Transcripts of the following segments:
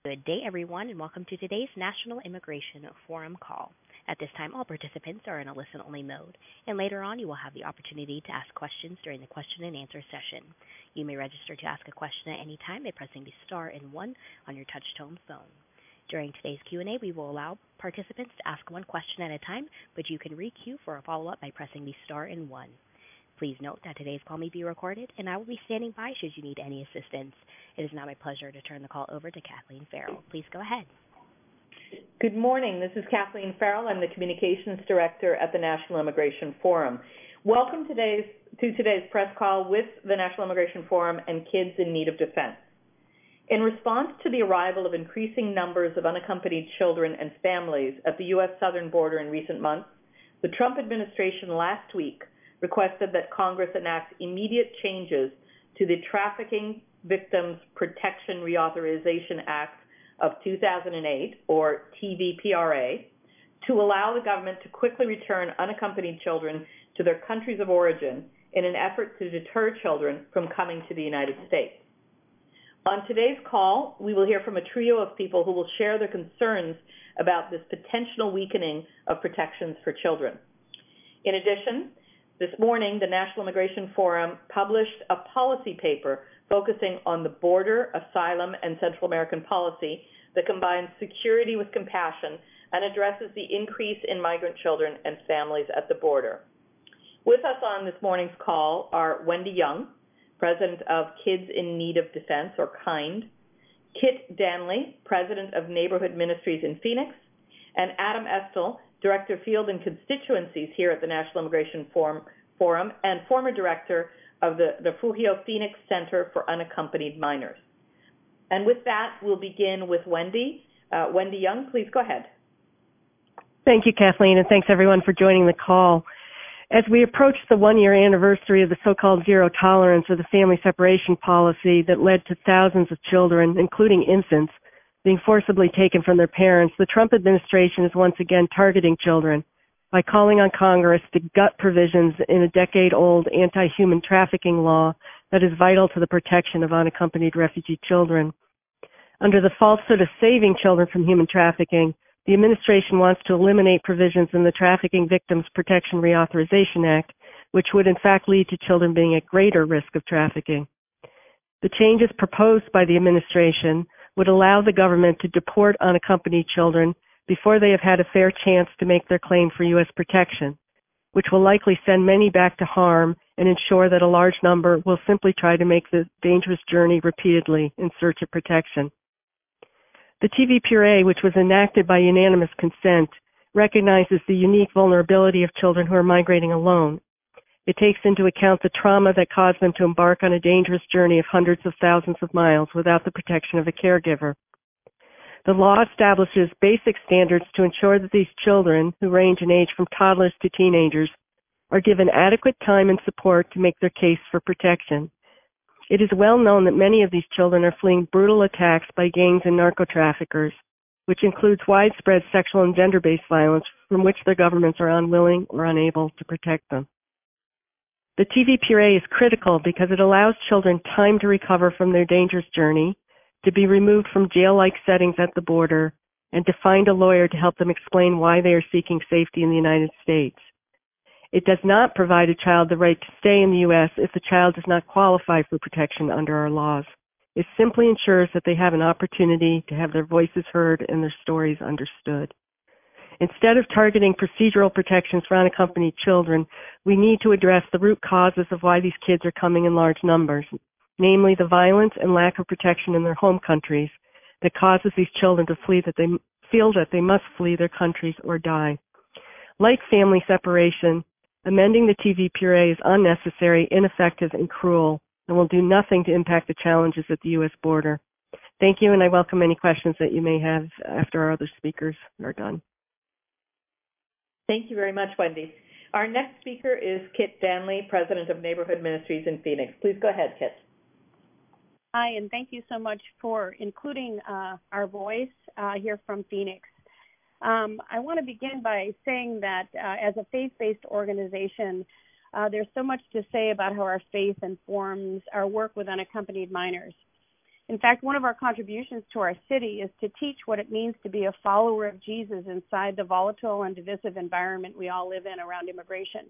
Good day, everyone, and welcome to today's National Immigration Forum call. At this time, all participants are in a listen-only mode, and later on you will have the opportunity to ask questions during the question and answer session. You may register to ask a question at any time by pressing the star and one on your touch-tone phone. During today's Q&A, we will allow participants to ask one question at a time, but you can re-queue for a follow-up by pressing the star and one. Please note that today's call may be recorded, and I will be standing by should you need any assistance. It is now my pleasure to turn the call over to Kathleen Farrell. Please go ahead. Good morning. This is Kathleen Farrell. I'm the Communications Director at the National Immigration Forum. Welcome to today's press call with the National Immigration Forum and Kids in Need of Defense. In response to the arrival of increasing numbers of unaccompanied children and families at the U.S. southern border in recent months, the Trump administration last week requested that Congress enact immediate changes to the Trafficking Victims Protection Reauthorization Act of 2008, or TVPRA, to allow the government to quickly return unaccompanied children to their countries of origin in an effort to deter children from coming to the United States. On today's call, we will hear from a trio of people who will share their concerns about this potential weakening of protections for children. In addition, this morning, the National Immigration Forum published a policy paper focusing on the border, asylum, and Central American policy that combines security with compassion and addresses the increase in migrant children and families at the border. With us on this morning's call are Wendy Young, President of Kids in Need of Defense, or KIND, Kit Danley, President of Neighborhood Ministries in Phoenix, and Adam Estel, Director of Field and Constituencies here at the National Immigration Forum and former Director of the Refugio Phoenix Center for Unaccompanied Minors. And with that, we'll begin with Wendy. Wendy Young, please go ahead. Thank you, Kathleen, and thanks everyone for joining the call. As we approach the one-year anniversary of the so-called zero tolerance or the family separation policy that led to thousands of children, including infants, being forcibly taken from their parents, the Trump administration is once again targeting children by calling on Congress to gut provisions in a decade-old anti-human trafficking law that is vital to the protection of unaccompanied refugee children. Under the falsehood of saving children from human trafficking, the administration wants to eliminate provisions in the Trafficking Victims Protection Reauthorization Act, which would in fact lead to children being at greater risk of trafficking. The changes proposed by the administration would allow the government to deport unaccompanied children before they have had a fair chance to make their claim for U.S. protection, which will likely send many back to harm and ensure that a large number will simply try to make the dangerous journey repeatedly in search of protection. The TVPRA, which was enacted by unanimous consent, recognizes the unique vulnerability of children who are migrating alone. It takes into account the trauma that caused them to embark on a dangerous journey of hundreds of thousands of miles without the protection of a caregiver. The law establishes basic standards to ensure that these children, who range in age from toddlers to teenagers, are given adequate time and support to make their case for protection. It is well known that many of these children are fleeing brutal attacks by gangs and narco-traffickers, which includes widespread sexual and gender-based violence from which their governments are unwilling or unable to protect them. The TVPRA is critical because it allows children time to recover from their dangerous journey, to be removed from jail-like settings at the border, and to find a lawyer to help them explain why they are seeking safety in the United States. It does not provide a child the right to stay in the U.S. if the child does not qualify for protection under our laws. It simply ensures that they have an opportunity to have their voices heard and their stories understood. Instead of targeting procedural protections for unaccompanied children, we need to address the root causes of why these kids are coming in large numbers, namely the violence and lack of protection in their home countries that causes these children to feel that they must flee their countries or die. Like family separation, amending the TVPRA is unnecessary, ineffective, and cruel, and will do nothing to impact the challenges at the U.S. border. Thank you, and I welcome any questions that you may have after our other speakers are done. Thank you very much, Wendy. Our next speaker is Kit Danley, President of Neighborhood Ministries in Phoenix. Please go ahead, Kit. Hi, and thank you so much for including our voice here from Phoenix. I want to begin by saying that as a faith-based organization, there's so much to say about how our faith informs our work with unaccompanied minors. In fact, one of our contributions to our city is to teach what it means to be a follower of Jesus inside the volatile and divisive environment we all live in around immigration.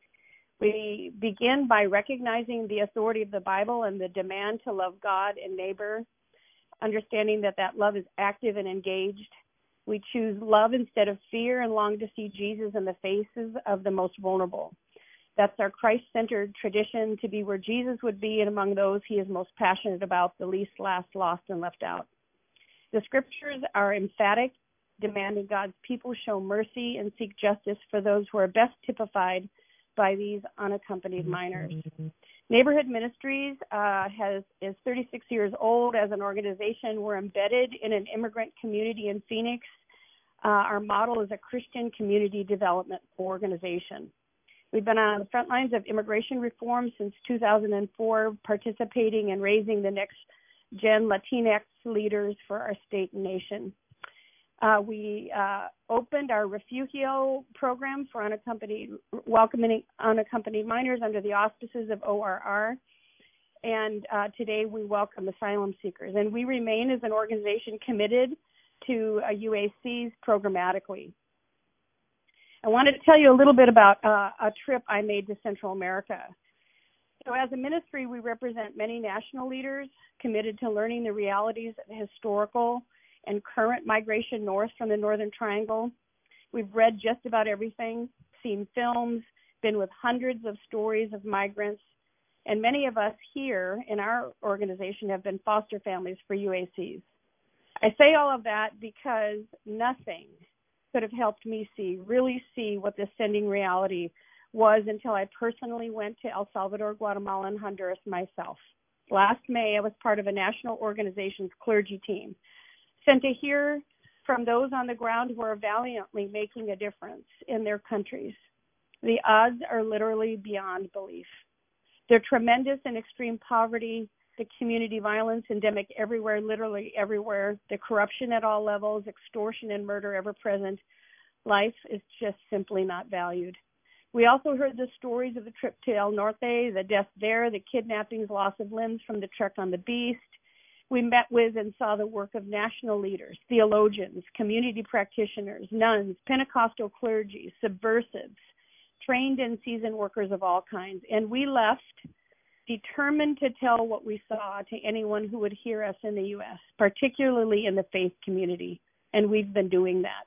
We begin by recognizing the authority of the Bible and the demand to love God and neighbor, understanding that that love is active and engaged. We choose love instead of fear and long to see Jesus in the faces of the most vulnerable. That's our Christ-centered tradition, to be where Jesus would be and among those he is most passionate about, the least, last, lost, and left out. The scriptures are emphatic, demanding God's people show mercy and seek justice for those who are best typified by these unaccompanied minors. Neighborhood Ministries is 36 years old as an organization. We're embedded in an immigrant community in Phoenix. Our model is a Christian community development organization. We've been on the front lines of immigration reform since 2004, participating and raising the next gen Latinx leaders for our state and nation. We opened our Refugio program for welcoming unaccompanied minors under the auspices of ORR. And today we welcome asylum seekers. And we remain as an organization committed to UACs programmatically. I wanted to tell you a little bit about a trip I made to Central America. So as a ministry, we represent many national leaders committed to learning the realities of historical and current migration north from the Northern Triangle. We've read just about everything, seen films, been with hundreds of stories of migrants, and many of us here in our organization have been foster families for UACs. I say all of that because nothing could have helped me really see what this sending reality was until I personally went to El Salvador, Guatemala, and Honduras myself. Last May, I was part of a national organization's clergy team, sent to hear from those on the ground who are valiantly making a difference in their countries. The odds are literally beyond belief. They're tremendous in extreme poverty, the community violence endemic everywhere, literally everywhere, the corruption at all levels, extortion and murder ever present. Life is just simply not valued. We also heard the stories of the trip to El Norte, the death there, the kidnappings, loss of limbs from the trek on the Beast. We met with and saw the work of national leaders, theologians, community practitioners, nuns, Pentecostal clergy, subversives, trained and seasoned workers of all kinds. And we left determined to tell what we saw to anyone who would hear us in the U.S., particularly in the faith community, and we've been doing that.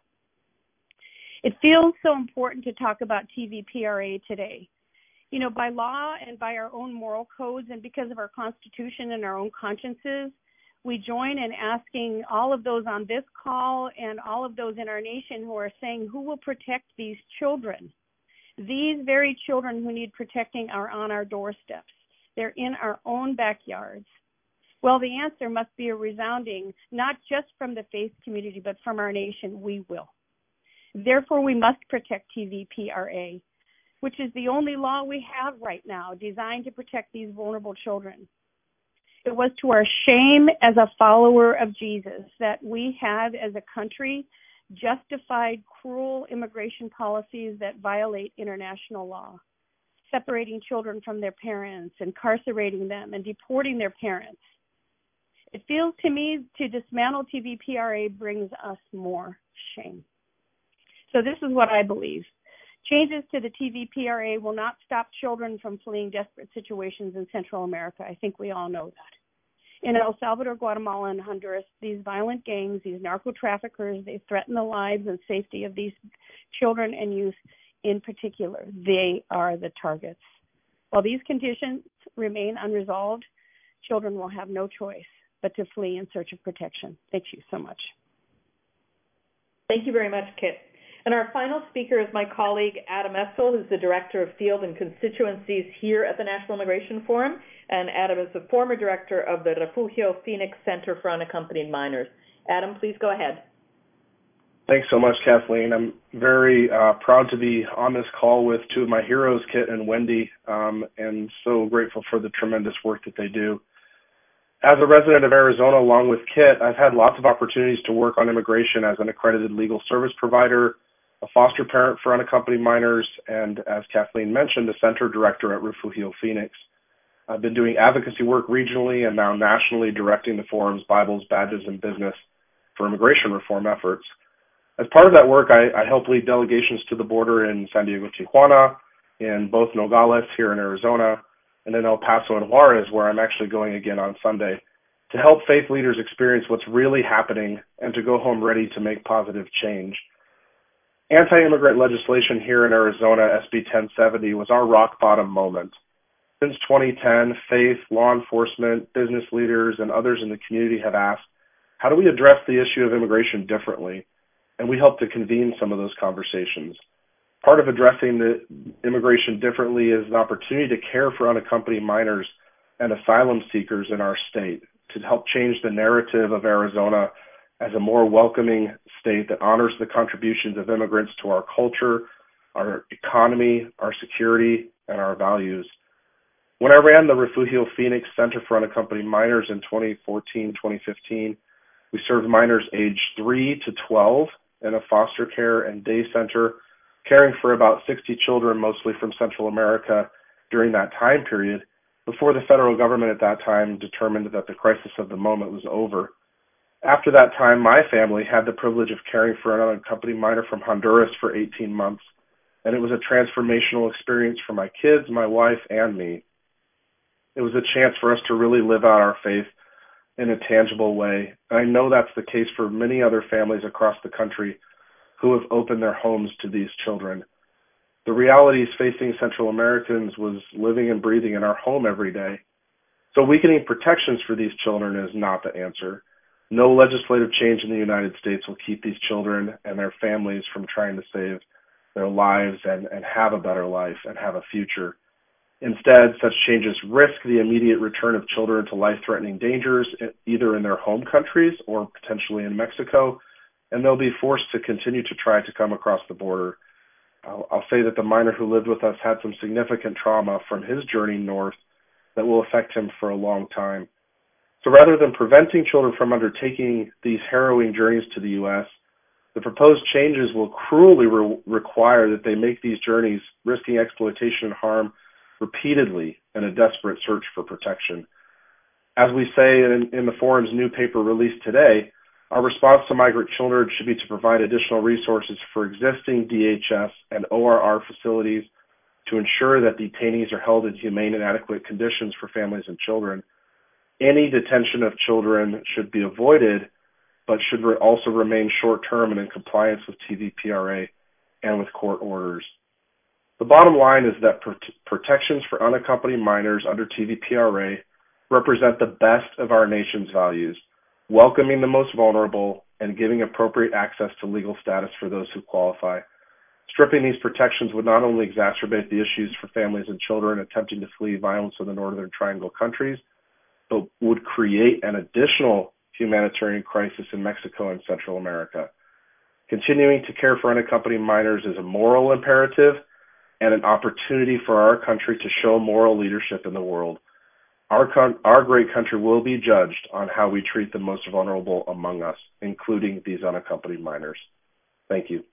It feels so important to talk about TVPRA today. You know, by law and by our own moral codes and because of our Constitution and our own consciences, we join in asking all of those on this call and all of those in our nation who are saying, who will protect these children? These very children who need protecting are on our doorsteps. They're in our own backyards. Well, the answer must be a resounding, not just from the faith community, but from our nation, we will. Therefore, we must protect TVPRA, which is the only law we have right now designed to protect these vulnerable children. It was to our shame as a follower of Jesus that we have, as a country, justified cruel immigration policies that violate international law, separating children from their parents, incarcerating them, and deporting their parents. It feels to me to dismantle TVPRA brings us more shame. So this is what I believe. Changes to the TVPRA will not stop children from fleeing desperate situations in Central America. I think we all know that. In El Salvador, Guatemala, and Honduras, these violent gangs, these narco traffickers, they threaten the lives and safety of these children and youth in particular. They are the targets. While these conditions remain unresolved, children will have no choice but to flee in search of protection. Thank you so much. Thank you very much, Kit. And our final speaker is my colleague, Adam Essel, who's the Director of Field and Constituencies here at the National Immigration Forum. And Adam is the former director of the Refugio Phoenix Center for Unaccompanied Minors. Adam, please go ahead. Thanks so much, Kathleen. I'm very proud to be on this call with two of my heroes, Kit and Wendy, and so grateful for the tremendous work that they do. As a resident of Arizona, along with Kit, I've had lots of opportunities to work on immigration as an accredited legal service provider, a foster parent for unaccompanied minors, and as Kathleen mentioned, a center director at Refugio Phoenix. I've been doing advocacy work regionally and now nationally, directing the forum's Bibles, Badges, and Business for immigration reform efforts. As part of that work, I help lead delegations to the border in San Diego, Tijuana, in both Nogales here in Arizona, and in El Paso and Juarez, where I'm actually going again on Sunday, to help faith leaders experience what's really happening and to go home ready to make positive change. Anti-immigrant legislation here in Arizona, SB 1070, was our rock bottom moment. Since 2010, faith, law enforcement, business leaders, and others in the community have asked, how do we address the issue of immigration differently? And we help to convene some of those conversations. Part of addressing the immigration differently is an opportunity to care for unaccompanied minors and asylum seekers in our state, to help change the narrative of Arizona as a more welcoming state that honors the contributions of immigrants to our culture, our economy, our security, and our values. When I ran the Refugio Phoenix Center for Unaccompanied Minors in 2014-2015, we served minors aged 3 to 12 in a foster care and day center, caring for about 60 children, mostly from Central America, during that time period, before the federal government at that time determined that the crisis of the moment was over. After that time, my family had the privilege of caring for an unaccompanied minor from Honduras for 18 months, and it was a transformational experience for my kids, my wife, and me. It was a chance for us to really live out our faith in a tangible way. And I know that's the case for many other families across the country who have opened their homes to these children. The realities facing Central Americans was living and breathing in our home every day. So weakening protections for these children is not the answer. No legislative change in the United States will keep these children and their families from trying to save their lives and have a better life and have a future. Instead, such changes risk the immediate return of children to life-threatening dangers, either in their home countries or potentially in Mexico, and they'll be forced to continue to try to come across the border. I'll say that the minor who lived with us had some significant trauma from his journey north that will affect him for a long time. So rather than preventing children from undertaking these harrowing journeys to the U.S., the proposed changes will cruelly require that they make these journeys, risking exploitation and harm repeatedly in a desperate search for protection. As we say in the forum's new paper released today, our response to migrant children should be to provide additional resources for existing DHS and ORR facilities to ensure that detainees are held in humane and adequate conditions for families and children. Any detention of children should be avoided, but should also remain short-term and in compliance with TVPRA and with court orders. The bottom line is that protections for unaccompanied minors under TVPRA represent the best of our nation's values, welcoming the most vulnerable and giving appropriate access to legal status for those who qualify. Stripping these protections would not only exacerbate the issues for families and children attempting to flee violence in the Northern Triangle countries, but would create an additional humanitarian crisis in Mexico and Central America. Continuing to care for unaccompanied minors is a moral imperative and an opportunity for our country to show moral leadership in the world. Our great country will be judged on how we treat the most vulnerable among us, including these unaccompanied minors. Thank you.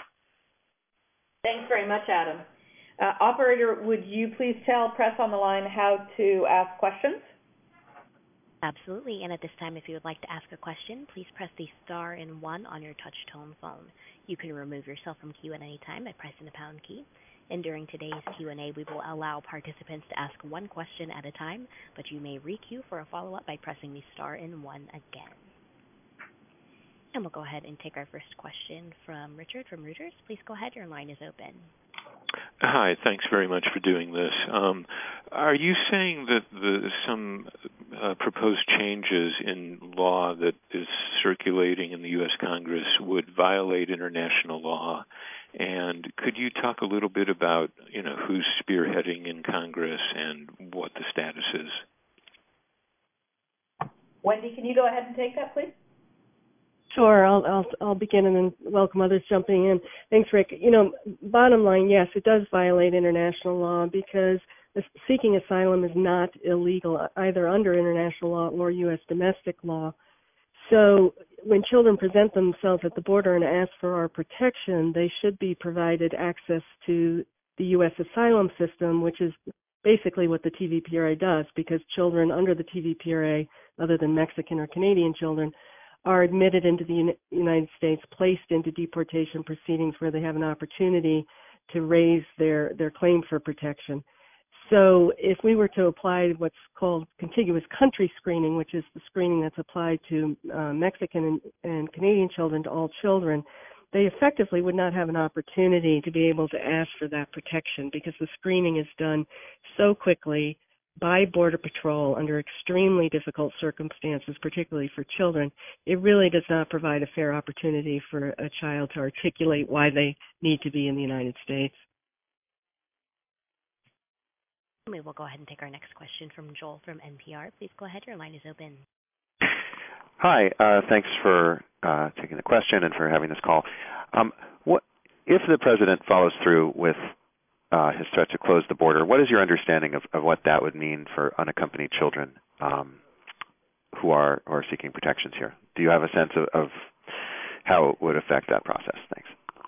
Thanks very much, Adam. Operator, would you please tell Press on the Line how to ask questions? Absolutely. And at this time, if you would like to ask a question, please press the star and 1 on your touch-tone phone. You can remove yourself from queue at any time by pressing the pound key. And during today's Q&A, we will allow participants to ask one question at a time, but you may re-queue for a follow-up by pressing the star and 1 again. And we'll go ahead and take our first question from Richard from Reuters. Please go ahead. Your line is open. Hi. Thanks very much for doing this. Are you saying that some proposed changes in law that is circulating in the U.S. Congress would violate international law? And could you talk a little bit about, who's spearheading in Congress and what the status is? Wendy, can you go ahead and take that, please? Sure, I'll begin and then welcome others jumping in. Thanks, Rick. Bottom line, yes, it does violate international law because seeking asylum is not illegal either under international law or U.S. domestic law. So when children present themselves at the border and ask for our protection, they should be provided access to the U.S. asylum system, which is basically what the TVPRA does, because children under the TVPRA, other than Mexican or Canadian children, are admitted into the United States, placed into deportation proceedings where they have an opportunity to raise their claim for protection. So if we were to apply what's called contiguous country screening, which is the screening that's applied to Mexican and Canadian children, to all children, they effectively would not have an opportunity to be able to ask for that protection, because the screening is done so quickly by Border Patrol under extremely difficult circumstances, particularly for children. It really does not provide a fair opportunity for a child to articulate why they need to be in the United States. We will go ahead and take our next question from Joel from NPR. Please go ahead. Your line is open. Hi. Thanks for taking the question and for having this call. What if the president follows through with his threat to close the border? What is your understanding of what that would mean for unaccompanied children who are seeking protections here? Do you have a sense of how it would affect that process? Thanks.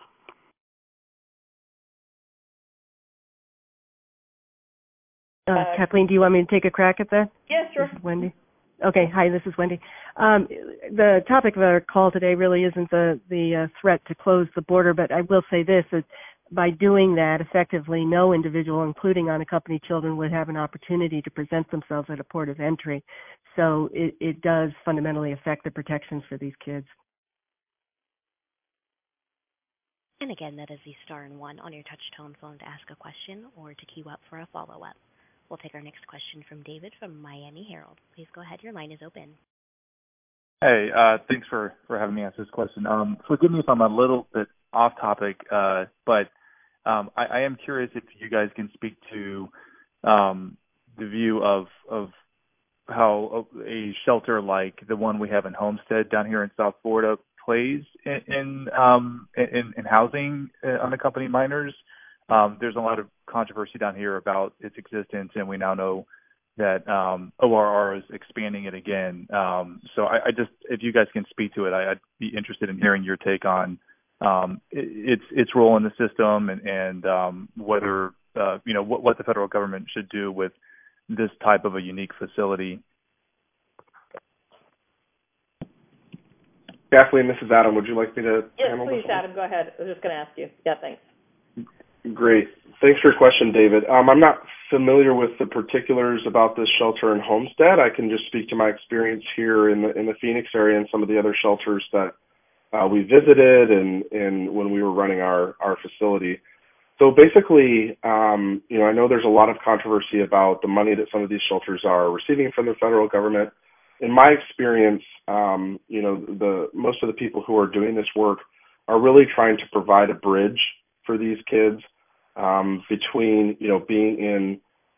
Kathleen, do you want me to take a crack at that? Yeah, sure. This is Wendy. Okay, hi, this is Wendy. The topic of our call today really isn't the threat to close the border, but I will say this, that by doing that effectively, no individual, including unaccompanied children, would have an opportunity to present themselves at a port of entry. So it does fundamentally affect the protections for these kids. And again, that is the star and one on your touch-tone phone to ask a question or to queue up for a follow-up. We'll take our next question from David from Miami Herald. Please go ahead. Your line is open. Hey, thanks for having me ask this question. Forgive me if I'm a little bit off topic, but I am curious if you guys can speak to the view of how a shelter like the one we have in Homestead down here in South Florida plays in housing unaccompanied minors. There's a lot of controversy down here about its existence, and we now know that ORR is expanding it again. So I just, if you guys can speak to it, I'd be interested in hearing your take on its role in the system and whether what the federal government should do with this type of a unique facility. Kathleen, this is Adam. Would you like me to handle this? Yes, please, Adam. Go ahead. I was just going to ask you. Yeah, thanks. Great. Thanks for your question, David. I'm not familiar with the particulars about this shelter in Homestead. I can just speak to my experience here in the Phoenix area and some of the other shelters that we visited and when we were running our facility. So basically, I know there's a lot of controversy about the money that some of these shelters are receiving from the federal government. In my experience, most of the people who are doing this work are really trying to provide a bridge for these kids between, being in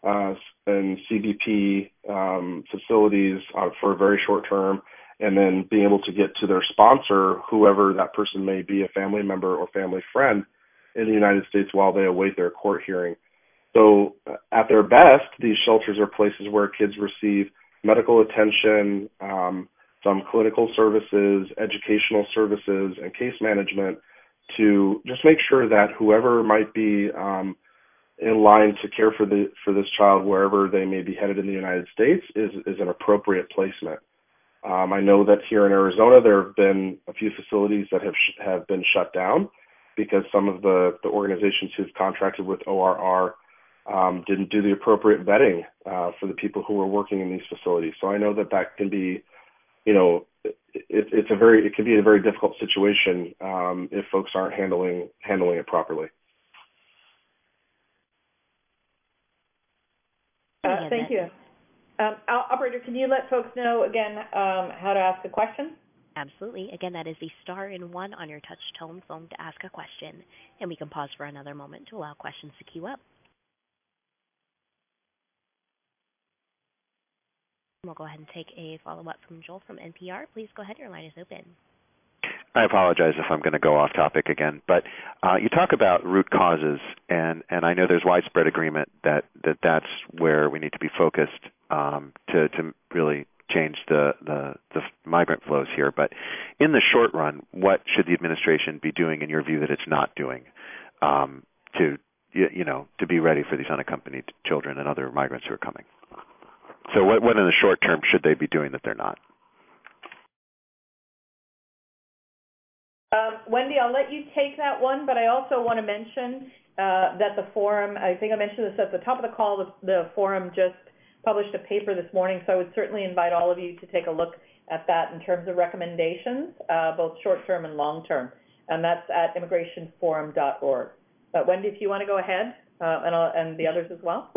CBP facilities for a very short term and then being able to get to their sponsor, whoever that person may be, a family member or family friend in the United States while they await their court hearing. So at their best, these shelters are places where kids receive medical attention, some clinical services, educational services, and case management to just make sure that whoever might be in line to care for this child wherever they may be headed in the United States is an appropriate placement. I know that here in Arizona there have been a few facilities that have been shut down because some of the organizations who've contracted with ORR didn't do the appropriate vetting for the people who were working in these facilities. So I know that can be, it can be a very difficult situation if folks aren't handling it properly. Thank you. Operator, can you let folks know again how to ask a question? Absolutely. Again, that is the star and one on your touch tone phone to ask a question. And we can pause for another moment to allow questions to queue up. We'll go ahead and take a follow-up from Joel from NPR. Please go ahead. Your line is open. I apologize if I'm going to go off topic again, but you talk about root causes, and I know there's widespread agreement that's where we need to be focused to really change the migrant flows here. But in the short run, what should the administration be doing, in your view, that it's not doing to to be ready for these unaccompanied children and other migrants who are coming. So what in the short term should they be doing that they're not? Wendy, I'll let you take that one, but I also want to mention that the forum, I think I mentioned this at the top of the call, the forum just published a paper this morning, so I would certainly invite all of you to take a look at that in terms of recommendations, both short-term and long-term, and that's at immigrationforum.org. But Wendy, if you want to go ahead, and the others as well.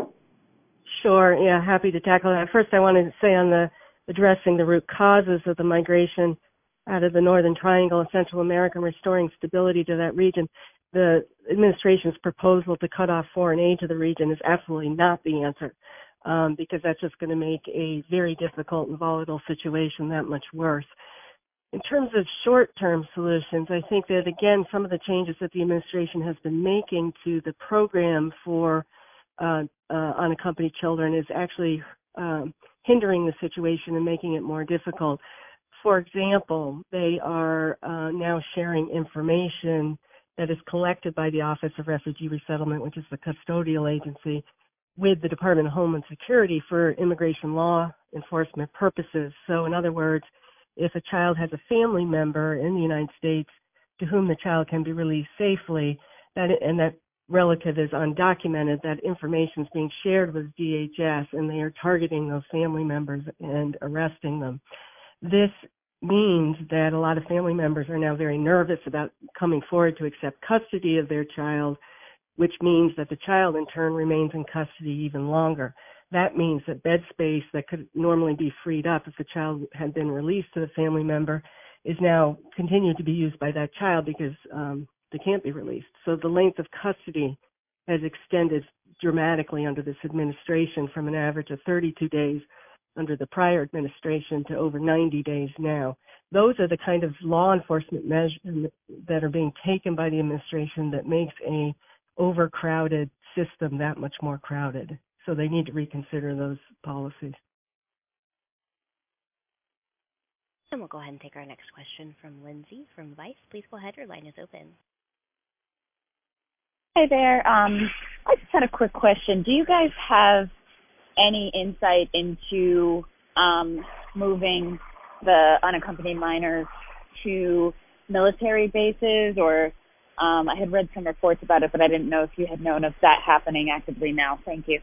Sure, yeah, happy to tackle that. First, I wanted to say on addressing the root causes of the migration out of the Northern Triangle and Central America and restoring stability to that region, the administration's proposal to cut off foreign aid to the region is absolutely not the answer, because that's just going to make a very difficult and volatile situation that much worse. In terms of short-term solutions, I think that, again, some of the changes that the administration has been making to the program for unaccompanied children is actually hindering the situation and making it more difficult. For example, they are now sharing information that is collected by the Office of Refugee Resettlement, which is the custodial agency, with the Department of Homeland Security for immigration law enforcement purposes. So in other words, if a child has a family member in the United States to whom the child can be released safely, and that relative is undocumented, that information is being shared with DHS, and they are targeting those family members and arresting them. This means that a lot of family members are now very nervous about coming forward to accept custody of their child, which means that the child in turn remains in custody even longer. That means that bed space that could normally be freed up if the child had been released to the family member is now continued to be used by that child because they can't be released. So the length of custody has extended dramatically under this administration from an average of 32 days under the prior administration to over 90 days now. Those are the kind of law enforcement measures that are being taken by the administration that makes a overcrowded system that much more crowded. So they need to reconsider those policies. And we'll go ahead and take our next question from Lindsay from Vice. Please go ahead. Your line is open. Hi there. I just had a quick question. Do you guys have any insight into moving the unaccompanied minors to military bases? Or I had read some reports about it, but I didn't know if you had known of that happening actively now. Thank you.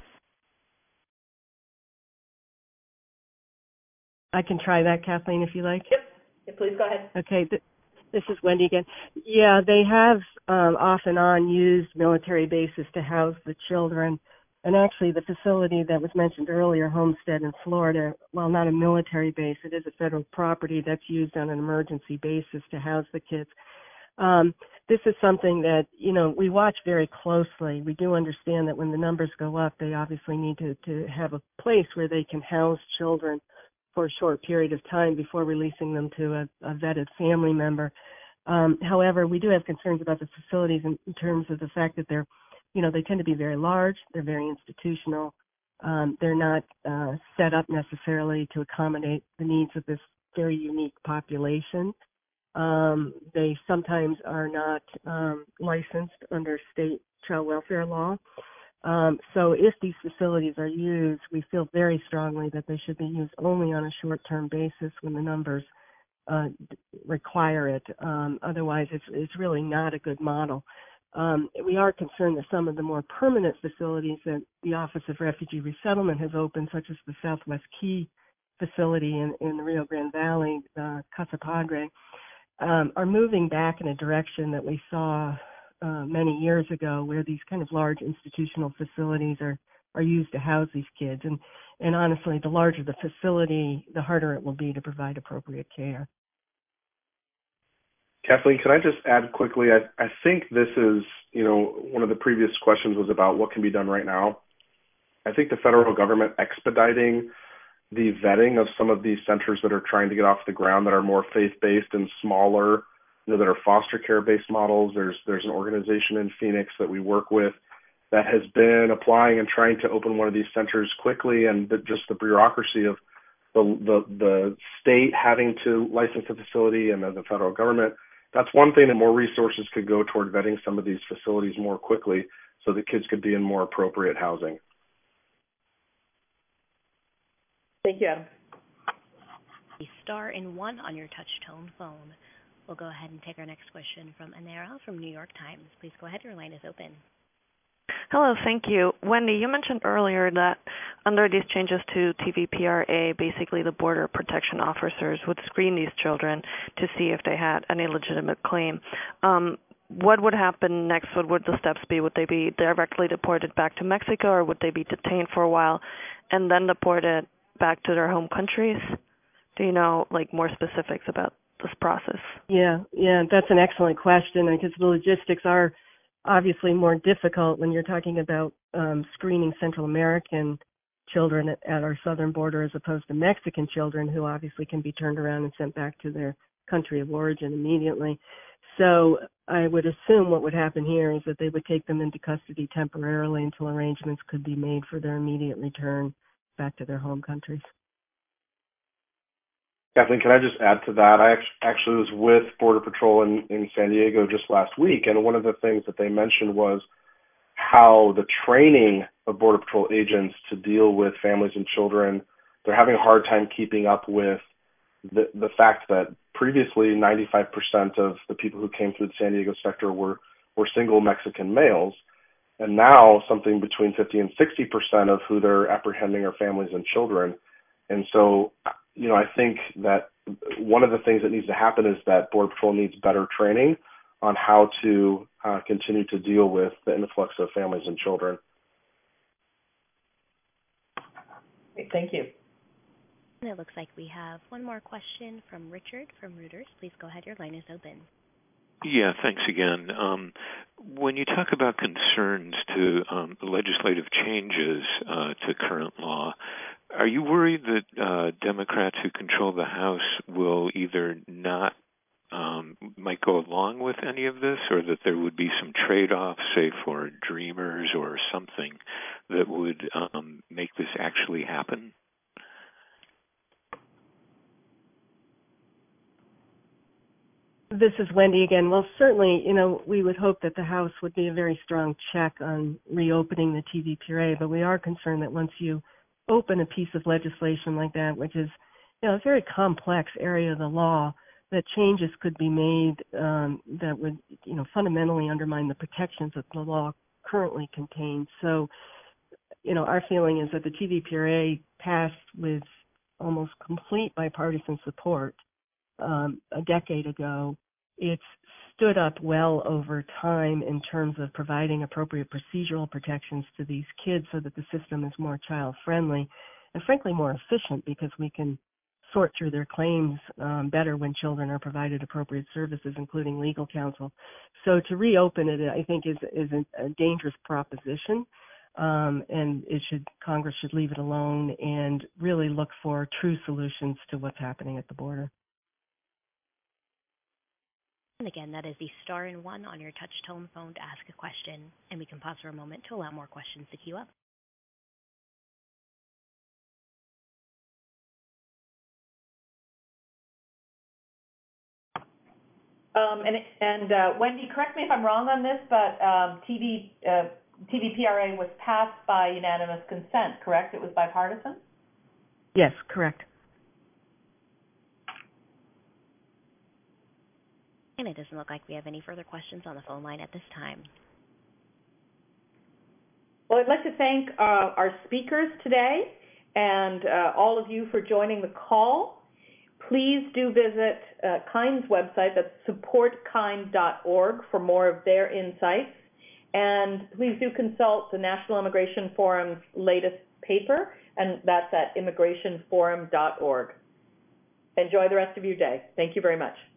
I can try that, Kathleen, if you like. Yep, please go ahead. Okay, this is Wendy again. Yeah, they have off and on used military bases to house the children. And actually, the facility that was mentioned earlier, Homestead in Florida, while not a military base, it is a federal property that's used on an emergency basis to house the kids. This is something that, we watch very closely. We do understand that when the numbers go up, they obviously need to have a place where they can house children for a short period of time before releasing them to a vetted family member. However, we do have concerns about the facilities in terms of the fact that they tend to be very large, they're very institutional, they're not set up necessarily to accommodate the needs of this very unique population. They sometimes are not licensed under state child welfare law. So if these facilities are used, we feel very strongly that they should be used only on a short-term basis when the numbers require it. Otherwise, it's really not a good model. We are concerned that some of the more permanent facilities that the Office of Refugee Resettlement has opened, such as the Southwest Key facility in the Rio Grande Valley, Casa Padre, are moving back in a direction that we saw many years ago, where these kind of large institutional facilities are used to house these kids. And honestly, the larger the facility, the harder it will be to provide appropriate care. Kathleen, can I just add quickly? I think this is, one of the previous questions was about what can be done right now. I think the federal government expediting the vetting of some of these centers that are trying to get off the ground that are more faith-based and smaller, that are foster care-based models. There's an organization in Phoenix that we work with that has been applying and trying to open one of these centers quickly, and just the bureaucracy of the state having to license the facility and the federal government that's one thing, that more resources could go toward vetting some of these facilities more quickly so that kids could be in more appropriate housing. Thank you, Adam. Star and 1 on your touch tone phone. We'll go ahead and take our next question from Anera from New York Times. Please go ahead. Your line is open. Hello, thank you. Wendy, you mentioned earlier that under these changes to TVPRA, basically the border protection officers would screen these children to see if they had any legitimate claim. What would happen next? What would the steps be? Would they be directly deported back to Mexico, or would they be detained for a while and then deported back to their home countries? Do you know, more specifics about this process? Yeah, that's an excellent question, because the logistics are obviously more difficult when you're talking about screening Central American children at our southern border as opposed to Mexican children, who obviously can be turned around and sent back to their country of origin immediately. So I would assume what would happen here is that they would take them into custody temporarily until arrangements could be made for their immediate return back to their home countries. Kathleen, can I just add to that? I actually was with Border Patrol in San Diego just last week, and one of the things that they mentioned was how the training of Border Patrol agents to deal with families and children, they're having a hard time keeping up with the fact that previously 95% of the people who came through the San Diego sector were single Mexican males, and now something between 50 and 60% of who they're apprehending are families and children. And so, I think that one of the things that needs to happen is that Border Patrol needs better training on how to continue to deal with the influx of families and children. Great, thank you. And it looks like we have one more question from Richard from Reuters. Please go ahead. Your line is open. Yeah, thanks again. When you talk about concerns to legislative changes to current law, are you worried that Democrats who control the House will either not might go along with any of this, or that there would be some trade-offs, say for Dreamers or something, that would make this actually happen? This is Wendy again. Well, certainly, we would hope that the House would be a very strong check on reopening the TVPRA, but we are concerned that once you open a piece of legislation like that, which is a very complex area of the law, that changes could be made that would fundamentally undermine the protections that the law currently contains. So, our feeling is that the TVPRA passed with almost complete bipartisan support a decade ago. It's stood up well over time in terms of providing appropriate procedural protections to these kids so that the system is more child-friendly and, frankly, more efficient, because we can sort through their claims better when children are provided appropriate services, including legal counsel. So to reopen it, I think, is a dangerous proposition, and Congress should leave it alone and really look for true solutions to what's happening at the border. And again, that is the star and 1 on your touch tone phone to ask a question. And we can pause for a moment to allow more questions to queue up. Wendy, correct me if I'm wrong on this, but TVPRA was passed by unanimous consent, correct? It was bipartisan? Yes, correct. And it doesn't look like we have any further questions on the phone line at this time. Well, I'd like to thank our speakers today and all of you for joining the call. Please do visit KIND's website, that's supportkind.org, for more of their insights. And please do consult the National Immigration Forum's latest paper, and that's at immigrationforum.org. Enjoy the rest of your day. Thank you very much.